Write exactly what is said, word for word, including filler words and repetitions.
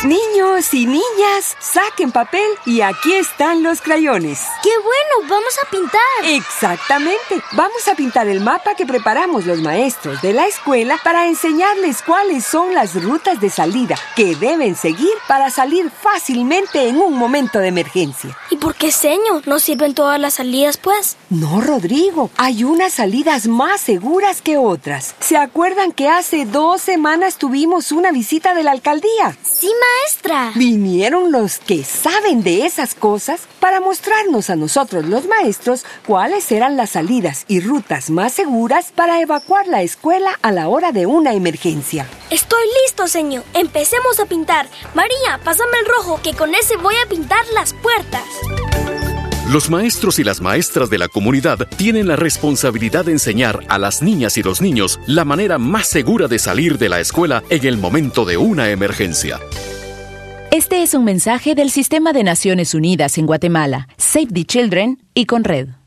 Niños y niñas, saquen papel y aquí están los crayones. ¡Qué bueno! ¡Vamos a pintar! Exactamente. Vamos a pintar el mapa que preparamos los maestros de la escuela para enseñarles cuáles son las rutas de salida que deben seguir para salir fácilmente en un momento de emergencia. ¿Y por qué, señor? ¿No sirven todas las salidas, pues? No, Rodrigo. Hay unas salidas más seguras que otras. ¿Se acuerdan que hace dos semanas tuvimos una visita de la alcaldía? Sí, maestra. Vinieron los que saben de esas cosas para mostrarnos a nosotros, los maestros, cuáles eran las salidas y rutas más seguras para evacuar la escuela a la hora de una emergencia. Estoy listo, señor. Empecemos a pintar. María, pásame el rojo, que con ese voy a pintar las puertas. Los maestros y las maestras de la comunidad tienen la responsabilidad de enseñar a las niñas y los niños la manera más segura de salir de la escuela en el momento de una emergencia. Este es un mensaje del Sistema de Naciones Unidas en Guatemala, Save the Children y Conred.